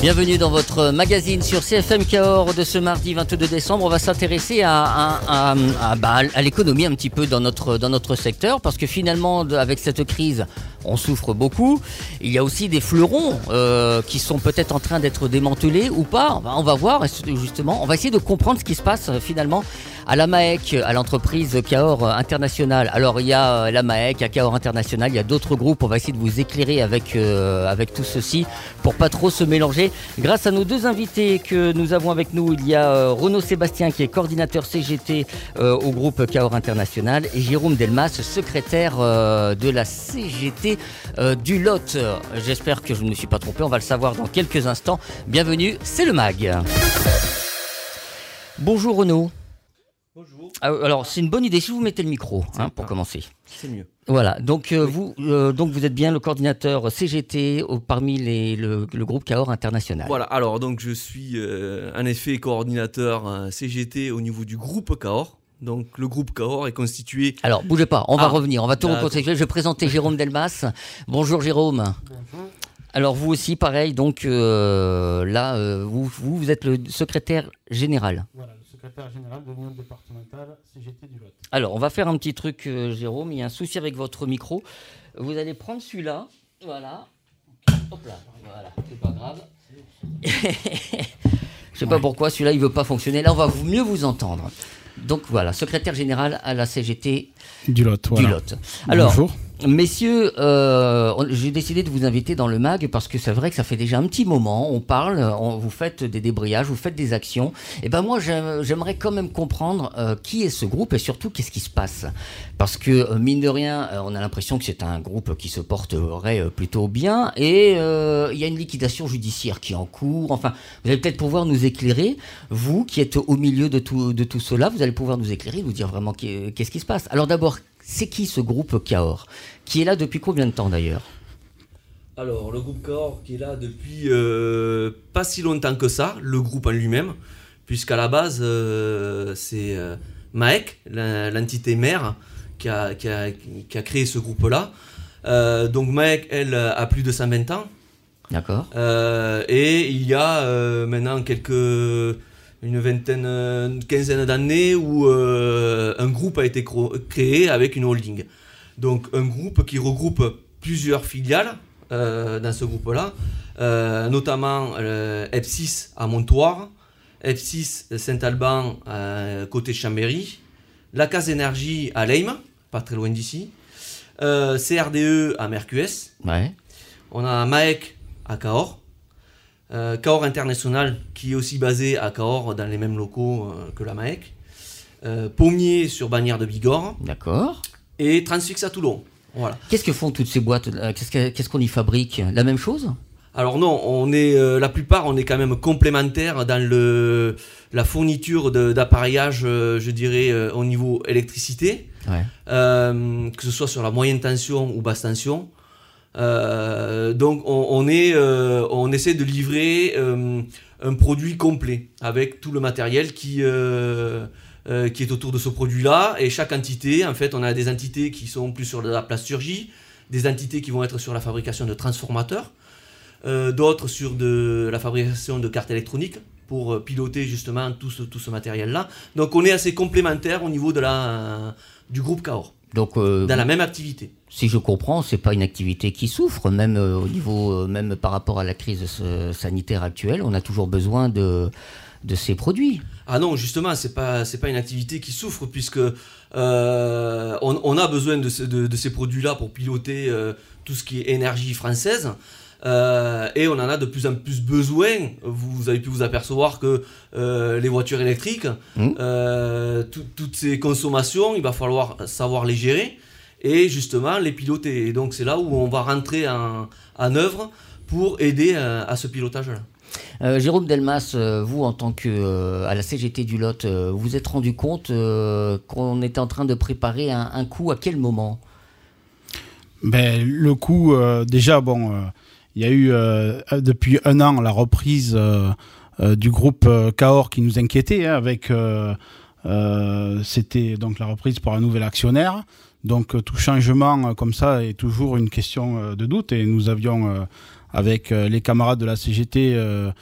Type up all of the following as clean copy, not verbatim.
Bienvenue dans votre magazine sur CFM Cahors de ce mardi 22 décembre. On va s'intéresser à l'économie un petit peu dans notre secteur, parce que finalement, avec cette crise, on souffre beaucoup. Il y a aussi des fleurons qui sont peut-être en train d'être démantelés ou pas. On va voir, justement. On va essayer de comprendre ce qui se passe finalement à la MAEC, à l'entreprise Cahors International. Alors, il y a la MAEC, à Cahors International, il y a d'autres groupes. On va essayer de vous éclairer avec tout ceci pour pas trop se mélanger. Grâce à nos deux invités que nous avons avec nous, il y a Renaud Sébastien qui est coordinateur CGT au groupe Cahors International et Jérôme Delmas, secrétaire de la CGT du Lot. J'espère que je ne me suis pas trompé, on va le savoir dans quelques instants. Bienvenue, c'est le MAG. Bonjour Renaud. Bonjour. Alors c'est une bonne idée si vous mettez le micro pour commencer. C'est mieux. Voilà, donc vous êtes bien le coordinateur CGT parmi le groupe Cahors International. Voilà, alors donc je suis en effet coordinateur CGT au niveau du groupe Cahors. Donc le groupe Cahors est constitué... Alors bougez pas, on va revenir, on va tout reconstituer. Je vais présenter Jérôme Delmas. Bonjour Jérôme. Bonjour. Alors vous aussi pareil, donc vous êtes le secrétaire général. Voilà, le secrétaire général de l'Union départementale CGT du Lot. Alors on va faire un petit truc Jérôme, il y a un souci avec votre micro. Vous allez prendre celui-là, voilà. Hop là, voilà, c'est pas grave. Je sais pas pourquoi celui-là il veut pas fonctionner. Là on va mieux vous entendre. Donc voilà, secrétaire général à la CGT du Lot. Voilà. Du Lot. Alors, bonjour. Messieurs, j'ai décidé de vous inviter dans le MAG parce que c'est vrai que ça fait déjà un petit moment, on parle, vous faites des débrayages, vous faites des actions. Et ben moi, j'aimerais quand même comprendre qui est ce groupe et surtout qu'est-ce qui se passe. Parce que mine de rien, on a l'impression que c'est un groupe qui se porterait plutôt bien et il y a une liquidation judiciaire qui est en cours. Enfin, vous allez peut-être pouvoir nous éclairer, vous qui êtes au milieu de tout cela, vous allez pouvoir nous éclairer, nous dire vraiment qu'est-ce qui se passe. Alors d'abord, c'est qui ce groupe Cahors ? Qui est là depuis combien de temps d'ailleurs ? Alors le groupe Cahors qui est là depuis pas si longtemps que ça, le groupe en lui-même, puisqu'à la base c'est MAEC, l'entité mère, qui a créé ce groupe-là. Donc MAEC, elle, a plus de 120 ans. D'accord. Et il y a maintenant une vingtaine, une quinzaine d'années où un groupe a été créé avec une holding. Donc un groupe qui regroupe plusieurs filiales dans ce groupe-là, notamment F6 à Montoire, F6 Saint-Alban côté Chambéry, la Case Énergie à Leyme, pas très loin d'ici, CRDE à Mercues, ouais. On a MAEC à Cahors, Cahors International qui est aussi basé à Cahors dans les mêmes locaux que la MAEC, Pommier sur Bagnères de Bigorre. D'accord. Et Transfix à Toulon. Voilà. Qu'est-ce que font toutes ces boîtes ? Qu'est-ce qu'on y fabrique ? La même chose ? Alors non, on est la plupart on est quand même complémentaires dans la fourniture d'appareillage, je dirais au niveau électricité, ouais. Que ce soit sur la moyenne tension ou basse tension. Donc on essaie de livrer un produit complet avec tout le matériel qui est autour de ce produit-là, et chaque entité, en fait, on a des entités qui sont plus sur de la plasturgie, des entités qui vont être sur la fabrication de transformateurs, d'autres sur de la fabrication de cartes électroniques pour piloter justement tout ce matériel-là. Donc on est assez complémentaires au niveau du groupe Cahors. Donc, dans la même activité. Si je comprends, c'est pas une activité qui souffre, même au niveau, même par rapport à la crise sanitaire actuelle, on a toujours besoin de ces produits. Ah non, justement, c'est pas une activité qui souffre, puisque on a besoin de ces produits-là pour piloter tout ce qui est énergie française. Et on en a de plus en plus besoin. Vous avez pu vous apercevoir que les voitures électriques, toutes ces consommations, il va falloir savoir les gérer et justement les piloter. Et donc c'est là où on va rentrer en œuvre pour aider à ce pilotage-là. Jérôme Delmas, vous en tant que à la CGT du Lot, vous êtes rendu compte qu'on était en train de préparer un coup à quel moment ? Ben, le coup, déjà, il y a eu depuis un an la reprise du groupe Cahors qui nous inquiétait, avec c'était donc la reprise par un nouvel actionnaire. Donc tout changement comme ça est toujours une question de doute, et nous avions avec les camarades de la CGT,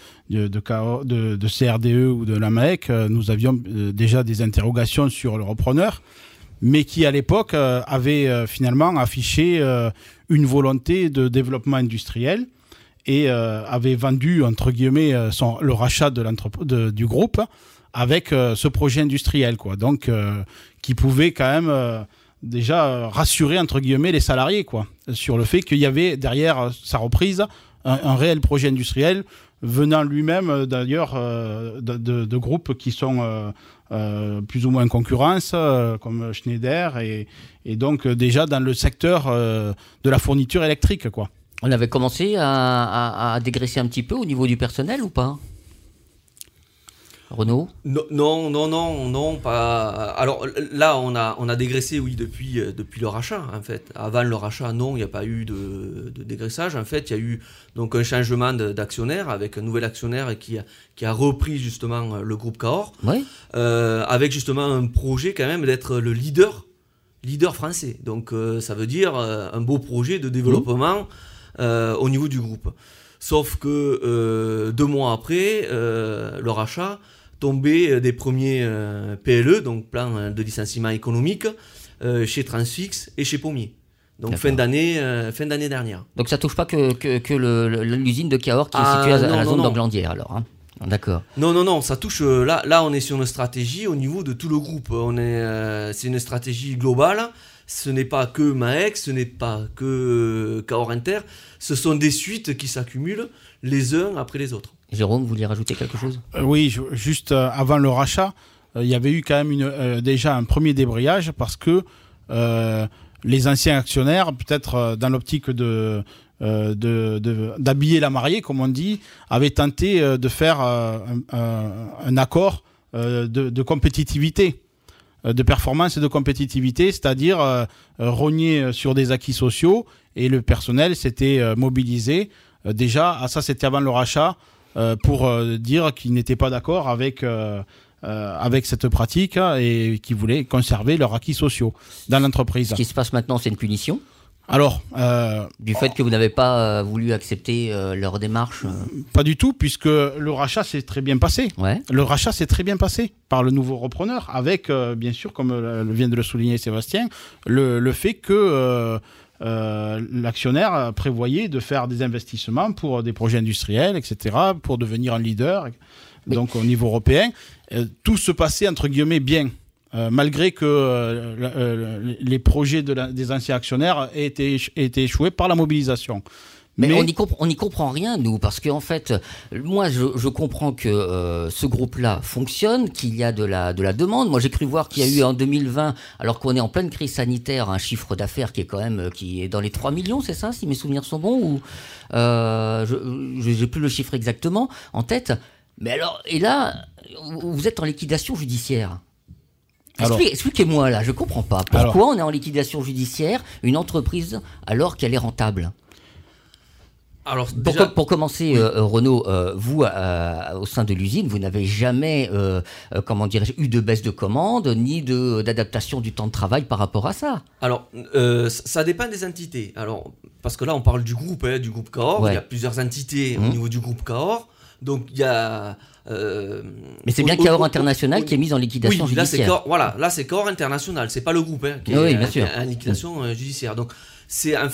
de CRDE ou de la MAEC, nous avions déjà des interrogations sur le repreneur, mais qui à l'époque avait finalement affiché une volonté de développement industriel et avait vendu, entre guillemets, le rachat du groupe avec ce projet industriel, quoi. Donc, qui pouvait quand même déjà rassurer, entre guillemets, les salariés, quoi, sur le fait qu'il y avait derrière sa reprise un réel projet industriel venant lui-même d'ailleurs de groupes qui sont plus ou moins en concurrence, comme Schneider, et donc déjà dans le secteur de la fourniture électrique, quoi. On avait commencé à dégraisser un petit peu au niveau du personnel ou pas, Renaud? Non, pas. Alors là, on a dégraissé, oui, depuis le rachat, en fait. Avant le rachat, non, il n'y a pas eu de dégraissage. En fait, il y a eu donc un changement d'actionnaire avec un nouvel actionnaire qui a repris justement le groupe Cahors, Oui. avec justement un projet quand même d'être le leader français. Donc ça veut dire un beau projet de développement au niveau du groupe. Sauf que 2 mois après le rachat, tombé des premiers PLE, donc plan de licenciement économique, chez Transfix et chez Pommier. Donc fin d'année dernière. Donc ça touche pas que l'usine de Cahors qui est située à la zone d'Anglandière, alors, hein. D'accord. Non, ça touche. Là, on est sur une stratégie au niveau de tout le groupe. C'est une stratégie globale. Ce n'est pas que MAEC, ce n'est pas que Cahors Inter. Ce sont des suites qui s'accumulent les uns après les autres. Jérôme, vous vouliez rajouter quelque chose ? Oui, juste avant le rachat, il y avait eu quand même déjà un premier débrayage parce que les anciens actionnaires, peut-être dans l'optique d'habiller la mariée, comme on dit, avaient tenté de faire un accord de compétitivité, de performance et de compétitivité, c'est-à-dire rogner sur des acquis sociaux, et le personnel s'était mobilisé. Déjà, ça c'était avant le rachat, pour dire qu'ils n'étaient pas d'accord avec cette pratique et qu'ils voulaient conserver leurs acquis sociaux dans l'entreprise. Ce qui se passe maintenant, c'est une punition ? Alors, du fait que vous n'avez pas voulu accepter leur démarche Pas du tout, puisque le rachat s'est très bien passé. Ouais. Le rachat s'est très bien passé par le nouveau repreneur, avec, bien sûr, comme vient de le souligner Sébastien, le fait que l'actionnaire prévoyait de faire des investissements pour des projets industriels, etc., pour devenir un leader, donc au niveau européen. Tout se passait, entre guillemets, bien. Malgré que les projets des anciens actionnaires aient été échoués par la mobilisation. Mais on n'y comprend rien, nous, parce qu'en fait, moi, je comprends que ce groupe-là fonctionne, qu'il y a de la demande. Moi, j'ai cru voir qu'il y a eu en 2020, alors qu'on est en pleine crise sanitaire, un chiffre d'affaires qui est quand même qui est dans les 3 millions, c'est ça, si mes souvenirs sont bons, ou je n'ai plus le chiffre exactement en tête. Mais alors, et là, vous êtes en liquidation judiciaire. Expliquez-moi là, je comprends pas. Pourquoi on est en liquidation judiciaire, une entreprise, alors qu'elle est rentable ? Alors, déjà, pour commencer, oui. Renaud, vous, au sein de l'usine, vous n'avez jamais eu de baisse de commande, ni d'adaptation du temps de travail par rapport à ça. Alors, ça dépend des entités. Alors, parce que là, on parle du groupe Cahors. Ouais. Il y a plusieurs entités au niveau du groupe Cahors. Donc, il y a... mais c'est bien Cahors International qui est mis en liquidation judiciaire. Là c'est Cahors International, c'est pas le groupe qui est en liquidation judiciaire. Donc c'est un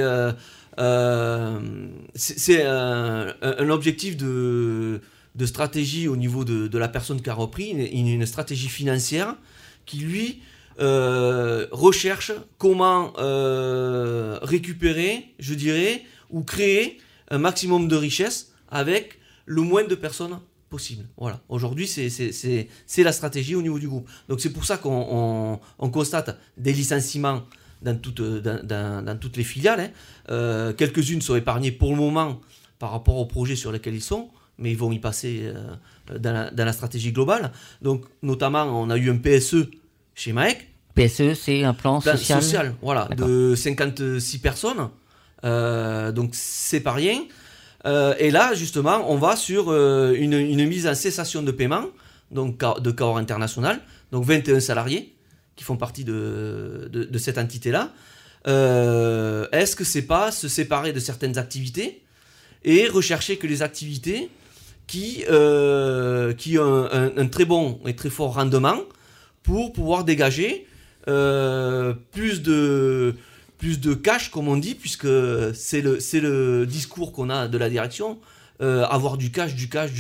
objectif de stratégie au niveau de la personne qui a repris, une stratégie financière qui lui recherche comment récupérer, je dirais, ou créer un maximum de richesse avec le moins de personnes possible. Voilà. Aujourd'hui, c'est la stratégie au niveau du groupe. Donc c'est pour ça qu'on constate des licenciements dans toutes les filiales. Quelques-unes sont épargnées pour le moment par rapport aux projets sur lesquels ils sont, mais ils vont y passer dans la stratégie globale. Donc notamment, on a eu un PSE chez MAEC. PSE, c'est un plan social. Voilà, de 56 personnes. Donc c'est pas rien. Et là, justement, on va sur une mise en cessation de paiement donc de Cahors International, donc 21 salariés qui font partie de cette entité-là. Est-ce que c'est pas se séparer de certaines activités et rechercher que les activités qui ont un très bon et très fort rendement pour pouvoir dégager plus de cash, comme on dit, puisque c'est le discours qu'on a de la direction, avoir du cash.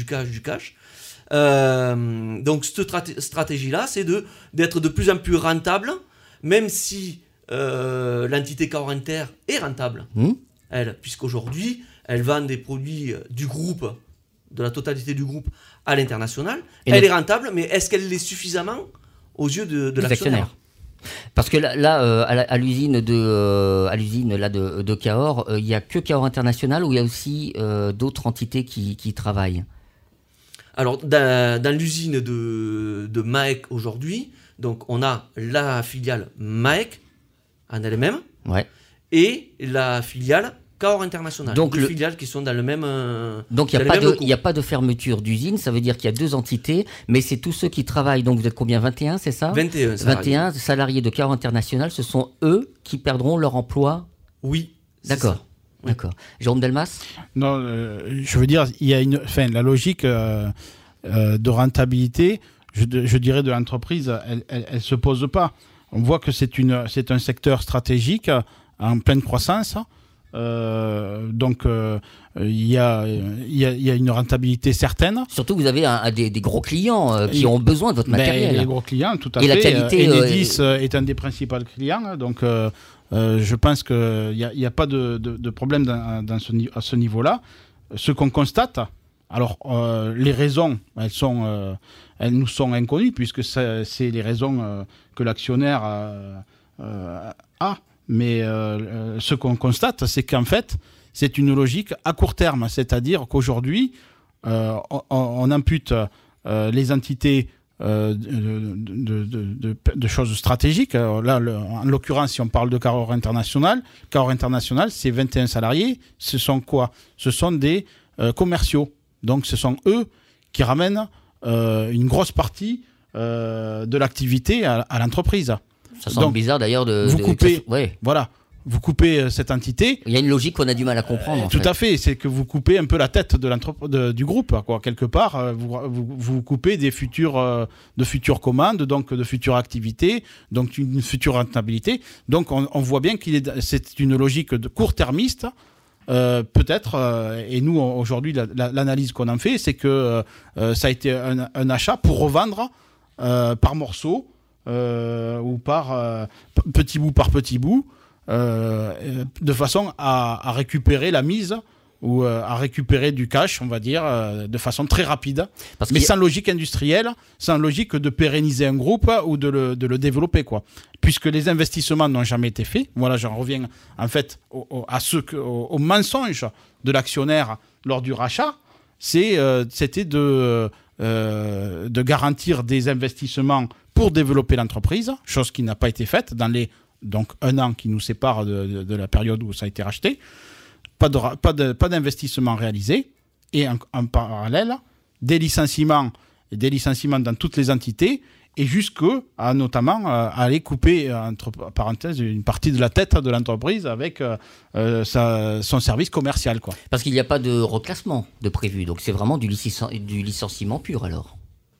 Donc cette stratégie-là, c'est d'être de plus en plus rentable, même si l'entité Cahors Inter est rentable, elle, puisqu'aujourd'hui, elle vend des produits du groupe, de la totalité du groupe à l'international. Elle est rentable, mais est-ce qu'elle l'est suffisamment aux yeux de l'actionnaire ? Parce que là, à l'usine de Cahors, il n'y a que Cahors International ou il y a aussi d'autres entités qui travaillent ? Alors, dans l'usine de Maec aujourd'hui, donc on a la filiale Maec en elle-même, et la filiale Cahors International. Donc deux filiales qui sont dans le même. Donc il n'y a pas de fermeture d'usine, ça veut dire qu'il y a deux entités, mais c'est tous ceux qui travaillent. Donc vous êtes combien, 21, c'est ça ? 21 salariés. 21 salariés de Cahors International, ce sont eux qui perdront leur emploi ? Oui. D'accord. Oui. D'accord. Jérôme Delmas ? Non, je veux dire, il y a la logique de rentabilité, je dirais, de l'entreprise, elle se pose pas. On voit que c'est un secteur stratégique en pleine croissance. Donc il y a une rentabilité certaine. Surtout que vous avez des gros clients qui ont besoin de votre matériel. Les gros clients, tout à fait. La qualité, Enedis est un des principaux clients, donc je pense qu'il n'y a pas de problème à ce niveau-là. Ce qu'on constate, alors les raisons, elles nous sont inconnues, puisque c'est les raisons que l'actionnaire a. Mais ce qu'on constate, c'est qu'en fait, c'est une logique à court terme. C'est-à-dire qu'aujourd'hui, on impute les entités de choses stratégiques. Là, en l'occurrence, si on parle de Cahors International, c'est 21 salariés. Ce sont quoi ? Ce sont des commerciaux. Donc, ce sont eux qui ramènent une grosse partie de l'activité à l'entreprise. Ça semble bizarre d'ailleurs vous coupez cette entité. Il y a une logique qu'on a du mal à comprendre. Tout à fait, c'est que vous coupez un peu la tête du groupe, quoi. Quelque part, vous coupez de futures commandes, donc de futures activités, donc une future rentabilité. Donc on voit bien c'est une logique de court-termiste. Peut-être, et nous aujourd'hui l'analyse qu'on en fait, c'est que ça a été un achat pour revendre par morceaux. Ou par petit bout par petit bout, de façon à récupérer la mise ou à récupérer du cash, on va dire, de façon très rapide, mais sans logique industrielle, sans logique de pérenniser un groupe ou de le développer, quoi. Puisque les investissements n'ont jamais été faits. Voilà, j'en reviens en fait au mensonge de l'actionnaire lors du rachat. C'était de garantir des investissements pour développer l'entreprise, chose qui n'a pas été faite dans donc un an qui nous sépare de la période où ça a été racheté. Pas d'investissement réalisé, et en parallèle, des licenciements dans toutes les entités, et notamment aller couper, entre parenthèses, une partie de la tête de l'entreprise avec son service commercial, quoi. Parce qu'il n'y a pas de reclassement de prévu, donc c'est vraiment du licenciement pur alors.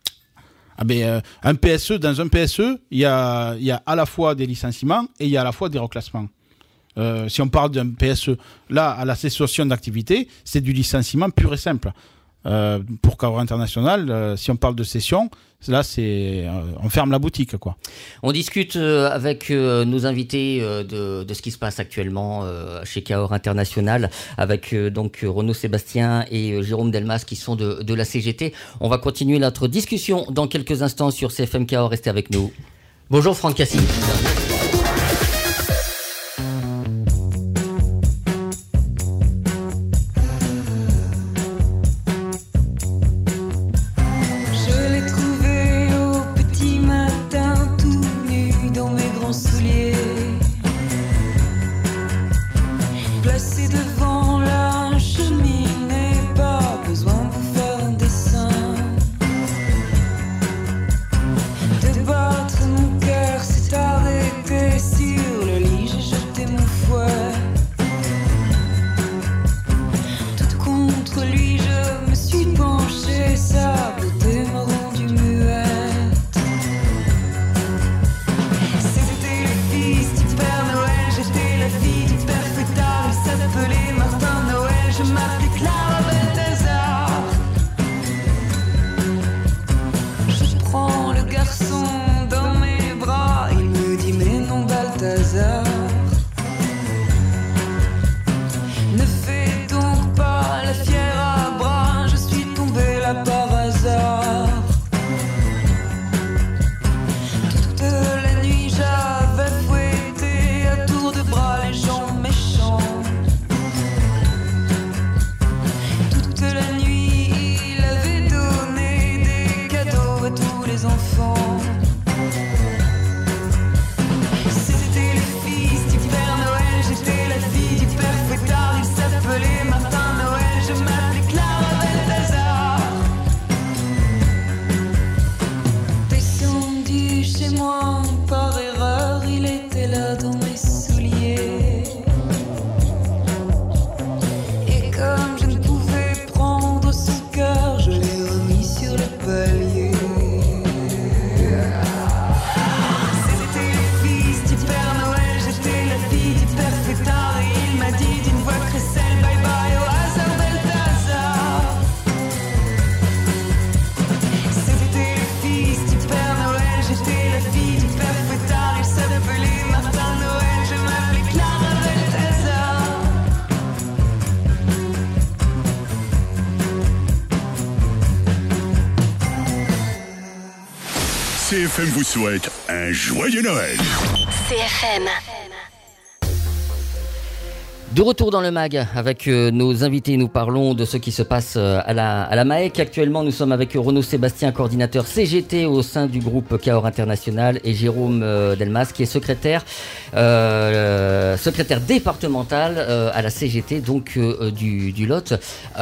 Un PSE, dans un PSE, il y a à la fois des licenciements et il y a à la fois des reclassements. Si on parle d'un PSE, là, à la cessation d'activité, c'est du licenciement pur et simple. Pour Cahors International, si on parle de cession, là, on ferme la boutique, quoi. On discute avec nos invités de ce qui se passe actuellement chez Cahors International, avec donc Renaud Sébastien et Jérôme Delmas qui sont de la CGT. On va continuer notre discussion dans quelques instants sur CFM Cahors. Restez avec nous. Bonjour Franck Cassini. CFM vous souhaite un joyeux Noël. CFM. De retour dans le MAG avec nos invités, nous parlons de ce qui se passe à la MAEC. Actuellement, nous sommes avec Renaud Sébastien, coordinateur CGT au sein du groupe Cahors International, et Jérôme Delmas, qui est secrétaire départemental à la CGT donc du Lot.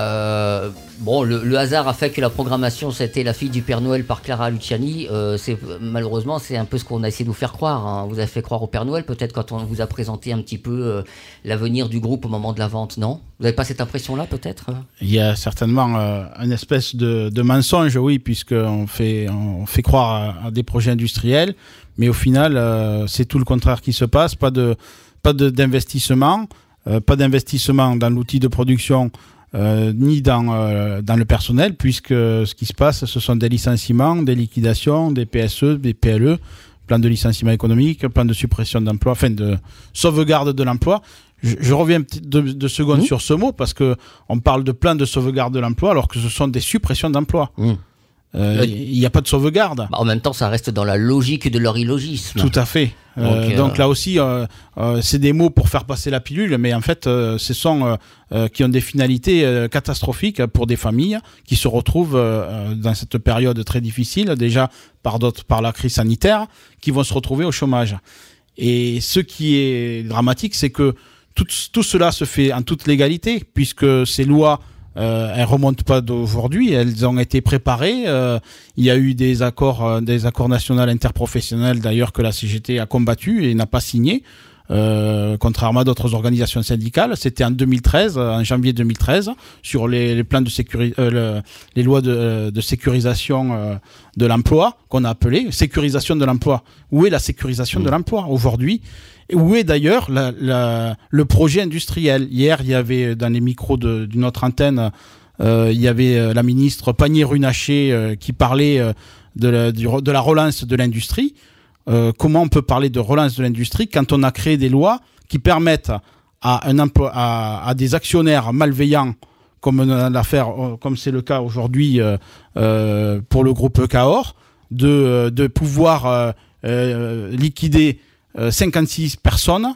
Bon, le hasard a fait que la programmation, c'était La fille du Père Noël par Clara Luciani. Malheureusement, c'est un peu ce qu'on a essayé de vous faire croire. Hein. Vous avez fait croire au Père Noël, peut-être, quand on vous a présenté un petit peu l'avenir du groupe au moment de la vente, non ? Vous n'avez pas cette impression-là, peut-être ? Il y a certainement une espèce de mensonge, oui, puisqu'on fait croire à des projets industriels, mais au final, c'est tout le contraire qui se passe. Pas d'investissement, pas d'investissement dans l'outil de production, ni dans le personnel, puisque ce qui se passe, ce sont des licenciements, des liquidations, des PSE, des PLE, plan de licenciement économique, plan de suppression d'emploi, enfin de sauvegarde de l'emploi. Je reviens deux secondes sur ce mot, parce que on parle de plan de sauvegarde de l'emploi alors que ce sont des suppressions d'emploi. Il n'y a pas de sauvegarde. En même temps, ça reste dans la logique de leur illogisme. Tout à fait. Donc là aussi, c'est des mots pour faire passer la pilule, mais en fait, ce sont qui ont des finalités catastrophiques pour des familles qui se retrouvent dans cette période très difficile, déjà par la crise sanitaire, qui vont se retrouver au chômage. Et ce qui est dramatique, c'est que tout cela se fait en toute légalité, puisque ces lois, elles remontent pas d'aujourd'hui, elles ont été préparées. Il y a eu des accords nationaux interprofessionnels, d'ailleurs, que la CGT a combattu et n'a pas signé, contrairement à d'autres organisations syndicales. C'était en 2013, en janvier 2013, sur les plans de les lois de sécurisation de l'emploi, qu'on a appelé sécurisation de l'emploi. Où est la sécurisation de l'emploi aujourd'hui ? Et où est d'ailleurs le projet industriel ? Hier, il y avait dans les micros d'une autre antenne, il y avait la ministre Pannier-Runacher qui parlait de la relance de l'industrie. Comment on peut parler de relance de l'industrie quand on a créé des lois qui permettent à des actionnaires malveillants, comme c'est le cas aujourd'hui pour le groupe Cahors, de pouvoir liquider 56 personnes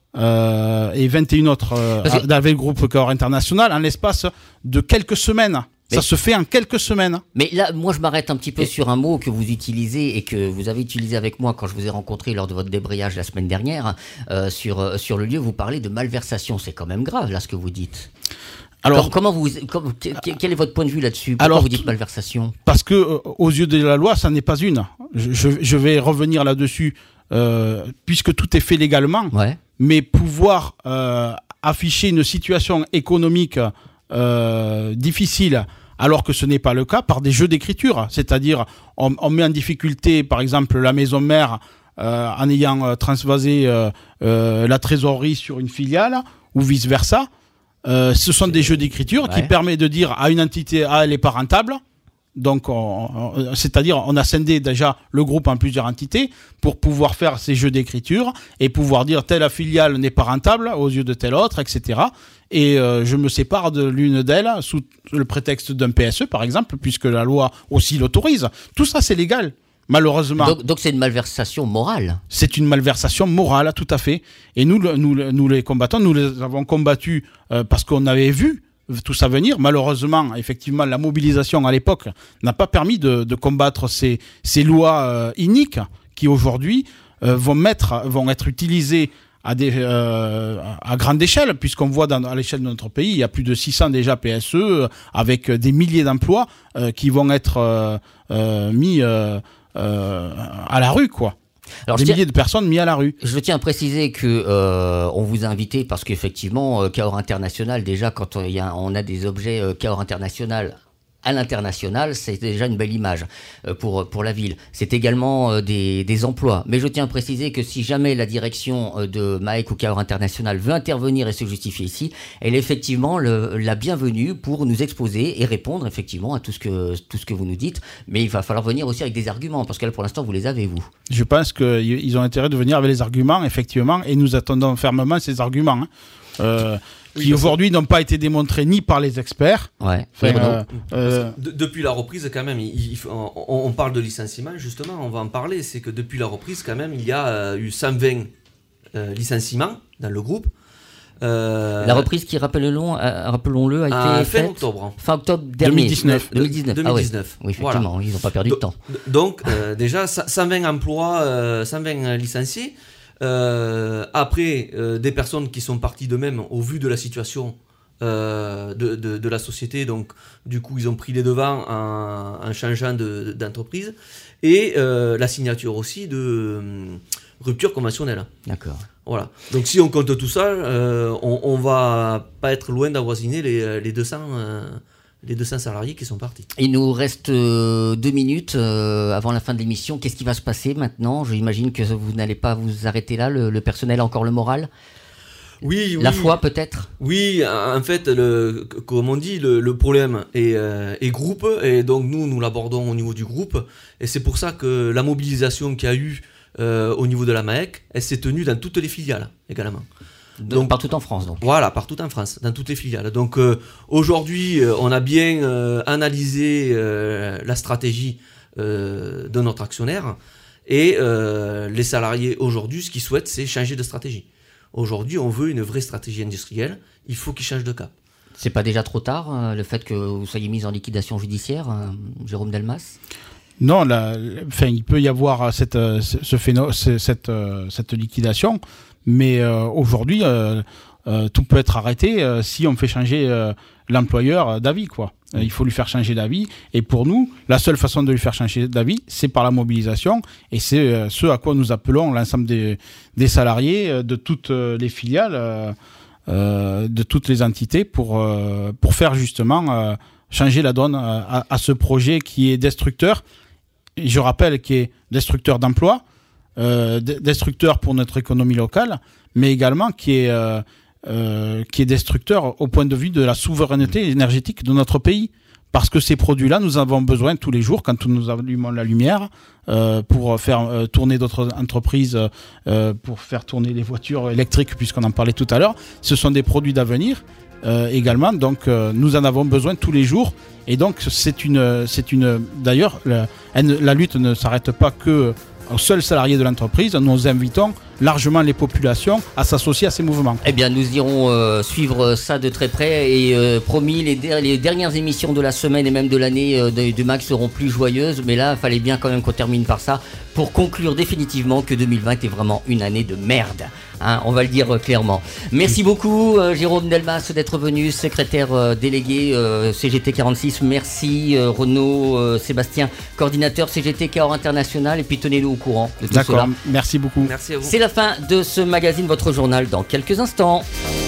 et 21 autres avec le groupe Cahors International en l'espace de quelques semaines. Ça se fait en quelques semaines. Mais là, moi, je m'arrête un petit peu sur un mot que vous utilisez et que vous avez utilisé avec moi quand je vous ai rencontré lors de votre débrayage la semaine dernière sur le lieu. Vous parlez de malversation. C'est quand même grave, là, ce que vous dites. Alors, quel est votre point de vue là-dessus ? Pourquoi vous dites malversation ? Parce que, aux yeux de la loi, ça n'est pas une. Je vais revenir là-dessus, puisque tout est fait légalement. Ouais. Mais pouvoir afficher une situation économique difficile, alors que ce n'est pas le cas, par des jeux d'écriture. C'est-à-dire, on met en difficulté, par exemple, la maison mère en ayant transvasé la trésorerie sur une filiale, ou vice-versa. Ce sont des jeux d'écriture qui permettent de dire à une entité A, elle n'est pas rentable. Donc, c'est-à-dire, on a scindé déjà le groupe en plusieurs entités pour pouvoir faire ces jeux d'écriture et pouvoir dire telle filiale n'est pas rentable aux yeux de telle autre, etc. Et je me sépare de l'une d'elles sous le prétexte d'un PSE, par exemple, puisque la loi aussi l'autorise. Tout ça, c'est légal. Malheureusement. Donc c'est une malversation morale. C'est une malversation morale, tout à fait. Et nous les combattants, nous les avons combattus parce qu'on avait vu tout ça venir. Malheureusement, effectivement, la mobilisation à l'époque n'a pas permis de combattre ces lois iniques qui aujourd'hui vont être utilisées à grande échelle, puisqu'on voit à l'échelle de notre pays, il y a plus de 600 déjà PSE avec des milliers d'emplois qui vont être mis à la rue, quoi. Alors, milliers de personnes mises à la rue. Je tiens à préciser que on vous a invité parce qu'effectivement, Cahors International, déjà quand on a des objets Cahors International à l'international, c'est déjà une belle image pour la ville. C'est également des emplois. Mais je tiens à préciser que si jamais la direction de MAEC ou Cahors International veut intervenir et se justifier ici, elle est effectivement la bienvenue pour nous exposer et répondre effectivement à tout ce que vous nous dites. Mais il va falloir venir aussi avec des arguments, parce que là pour l'instant vous les avez, vous. Je pense qu'ils ont intérêt de venir avec les arguments, effectivement, et nous attendons fermement ces arguments. qui aujourd'hui n'ont pas été démontrés ni par les experts. Ouais. Enfin, Depuis la reprise, quand même, on parle de licenciement, justement, on va en parler. C'est que depuis la reprise, quand même, il y a eu 120 licenciements dans le groupe. La reprise qui, rappelons-le, a été fin faite octobre. Fin octobre dernier. 2019. 2019. Ah ouais. Oui, effectivement, Voilà. ils n'ont pas perdu de temps. Donc, déjà, 120 emplois, 120 licenciés. Après, des personnes qui sont parties d'eux-mêmes au vu de la situation de la société. Donc, du coup, ils ont pris les devants en changeant d'entreprise. Et la signature aussi de rupture conventionnelle. D'accord. Voilà. Donc, si on compte tout ça, on va pas être loin d'avoisiner les 200 salariés qui sont partis. Il nous reste 2 minutes avant la fin de l'émission. Qu'est-ce qui va se passer maintenant ? J'imagine que vous n'allez pas vous arrêter là. Le personnel a encore le moral ? Oui. La foi peut-être ? Oui, en fait, comme on dit, le problème est groupe, et donc nous l'abordons au niveau du groupe, et c'est pour ça que la mobilisation qu'il y a eu au niveau de la MAEC, elle s'est tenue dans toutes les filiales également. Donc partout en France, donc. Voilà, partout en France, dans toutes les filiales. Donc aujourd'hui, on a bien analysé la stratégie de notre actionnaire, et les salariés aujourd'hui, ce qu'ils souhaitent, c'est changer de stratégie. Aujourd'hui, on veut une vraie stratégie industrielle, il faut qu'ils changent de cap. C'est pas déjà trop tard, le fait que vous soyez mis en liquidation judiciaire, Jérôme Delmas ? Non, il peut y avoir cette liquidation, mais aujourd'hui, tout peut être arrêté si on fait changer l'employeur d'avis, quoi. Il faut lui faire changer d'avis, et pour nous, la seule façon de lui faire changer d'avis, c'est par la mobilisation, et c'est ce à quoi nous appelons l'ensemble des salariés de toutes les filiales, de toutes les entités, pour faire justement changer la donne à ce projet qui est destructeur. Je rappelle qu'il est destructeur d'emplois, destructeur pour notre économie locale, mais également qui est destructeur au point de vue de la souveraineté énergétique de notre pays. Parce que ces produits-là, nous avons besoin tous les jours, quand nous allumons la lumière, pour faire tourner d'autres entreprises, pour faire tourner les voitures électriques, puisqu'on en parlait tout à l'heure. Ce sont des produits d'avenir également, donc nous en avons besoin tous les jours. Et donc d'ailleurs, la lutte ne s'arrête pas que aux seuls salariés de l'entreprise. Nous invitons largement les populations à s'associer à ces mouvements. Eh bien, nous irons suivre ça de très près, et promis, les dernières émissions de la semaine et même de l'année de Max seront plus joyeuses, mais là, il fallait bien quand même qu'on termine par ça pour conclure définitivement que 2020 est vraiment une année de merde. Hein, on va le dire clairement. Merci beaucoup Jérôme Delmas d'être venu, secrétaire délégué CGT 46. Merci Renaud Sébastien, coordinateur CGT Cahors International, et puis tenez-nous au courant de tout cela. D'accord, merci beaucoup. Merci à vous. C'est la fin de ce magazine, votre journal, dans quelques instants.